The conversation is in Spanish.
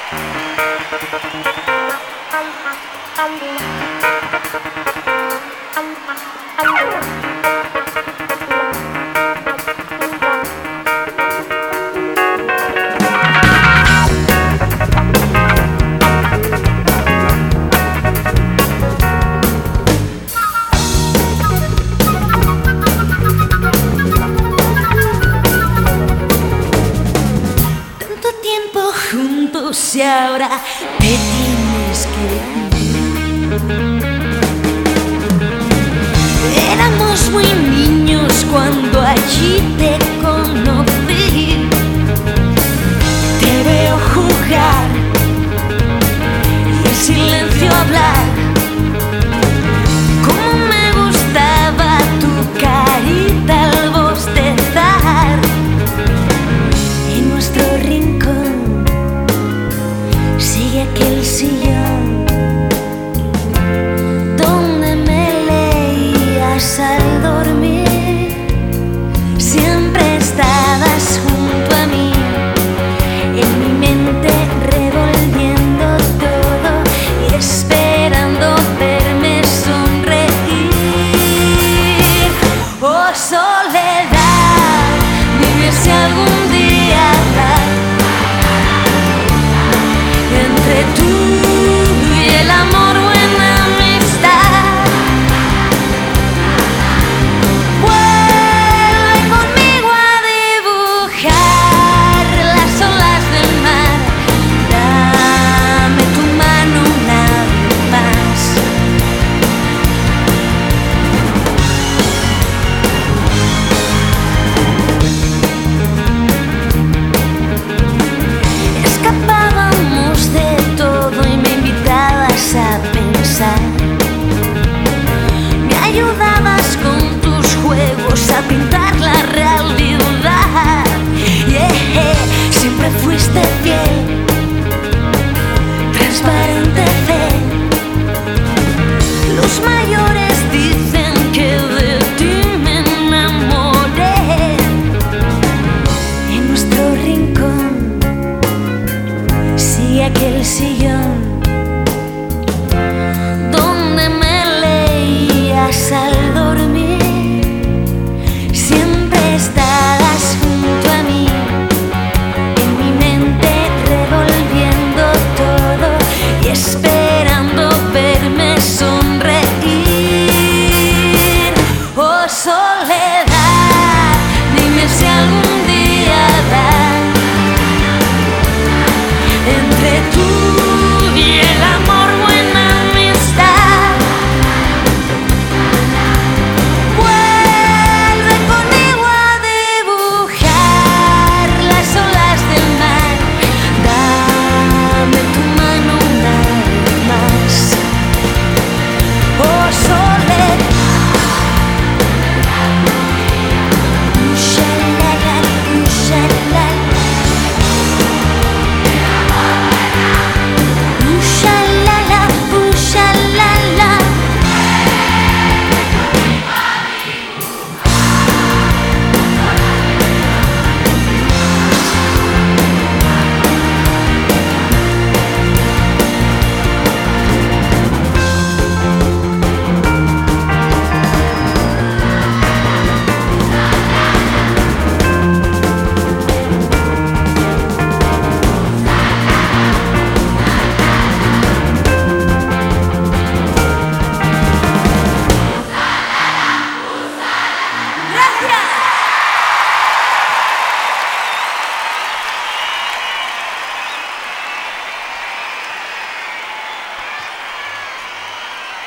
Juntos y ahora te tienes que ir. Éramos muy niños cuando allí te conocí. Te veo jugar y el silencio hablar. Cómo me gustaba tu carita al bostezar. En nuestro rincón sigue aquel sillón donde me leías al dormir. Siempre estabas junto a mí, en mi mente revolviendo todo y esperando verme sonreír. Oh soledad, dime si algún día habrá entre tú y el amor buena amistad. Vuelve conmigo a dibujar las olas del mar. Dame tu mano una vez más. Escapábamos de todo y me invitabas a pensar. Me ayudabas con tus juegos a pintar la realidad. Yeah, siempre fuiste fiel, transparente fe. Los mayores dicen que de ti me enamoré. En nuestro rincón sigue aquel sillón donde me leías al dormir. Siempre estabas junto a mí, en mi mente revolviendo todo y esperando verme sonreír. Oh soledad, dime si algún día habrá entre tú y el